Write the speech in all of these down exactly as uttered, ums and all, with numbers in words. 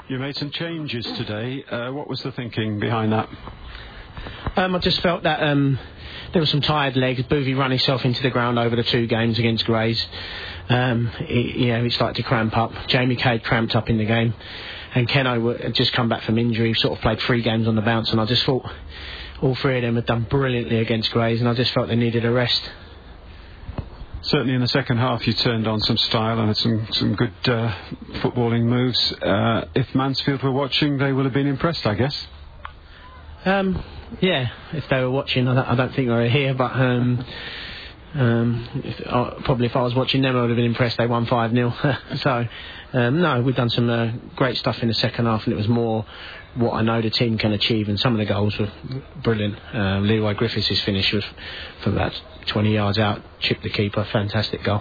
You made some changes today. Uh, what was the thinking behind that? Um, I just felt that um, there were some tired legs. Boothie ran himself into the ground over the two games against Grays. Um, he, you know, he started to cramp up. Jamie Cade cramped up in the game. And Keno had just come back from injury, sort of played three games on the bounce, and I just thought all three of them had done brilliantly against Grays, and I just felt they needed a rest. Certainly in the second half you turned on some style and had some, some good uh, footballing moves. Uh, if Mansfield were watching, they would have been impressed, I guess. Um, yeah, if they were watching, I don't, I don't think they were here, but um, um, if, uh, probably if I was watching them I would have been impressed. They won five nil. So, um, no, we've done some uh, great stuff in the second half, and it was more what I know the team can achieve, and some of the goals were brilliant. Um, Leroy Griffiths' finish was from about twenty yards out, chipped the keeper, fantastic goal.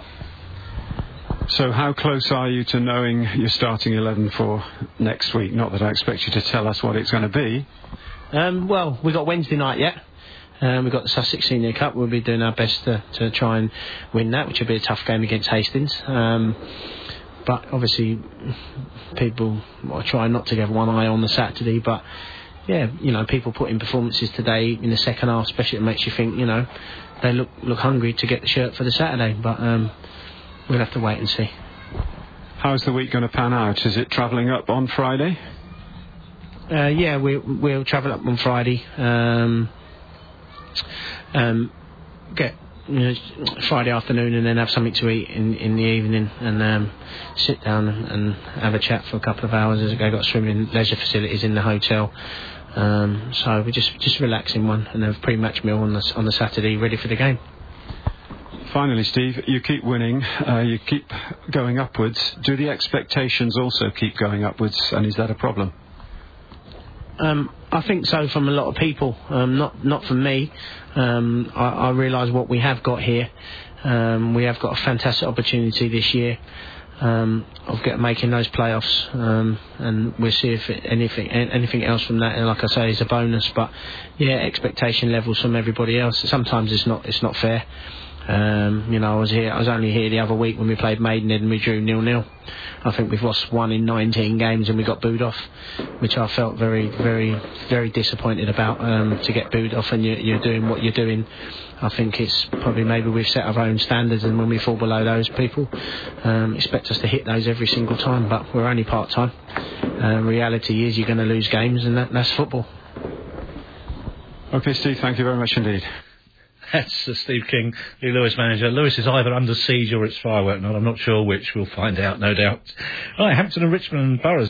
So how close are you to knowing your starting eleven for next week? Not that I expect you to tell us what it's going to be. Um, well, we've got Wednesday night yet. Um, we've got the Sussex Senior Cup. We'll be doing our best to, to try and win that, which will be a tough game against Hastings. Um, but obviously, people are trying not to have one eye on the Saturday. But yeah, you know, people put in performances today in the second half, especially it makes you think, you know, they look look hungry to get the shirt for the Saturday. But um, we'll have to wait and see. How's the week going to pan out? Is it travelling up on Friday? Uh, yeah, we, we'll travel up on Friday. Um, um, get you know, Friday afternoon, and then have something to eat in, in the evening, and um, sit down and, and have a chat for a couple of hours. As they've got swimming leisure facilities in the hotel, um, so we're just just relaxing one, and have a pre-match meal on the on the Saturday, ready for the game. Finally, Steve, you keep winning, uh, you keep going upwards. Do the expectations also keep going upwards, and is that a problem? Um, I think so from a lot of people, um, not not from me. Um, I, I realise what we have got here. Um, we have got a fantastic opportunity this year um, of get, making those playoffs, um, and we'll see if it, anything anything else from that. And like I say, is a bonus. But yeah, expectation levels from everybody else. Sometimes it's not it's not fair. Um, you know, I was here. I was only here the other week when we played Maidenhead and we drew nil nil. I think we've lost one in nineteen games and we got booed off, which I felt very, very, very disappointed about. Um, to get booed off and you, you're doing what you're doing, I think it's probably maybe we've set our own standards, and when we fall below those, people um, expect us to hit those every single time. But we're only part time. Uh, reality is you're going to lose games, and that, that's football. Okay, Steve. Thank you very much indeed. That's uh, Steve King, the Lewis manager. Lewis is either under siege or it's firework night. I'm not sure which. We'll find out, no doubt. Right, Hampton and Richmond and Boroughs.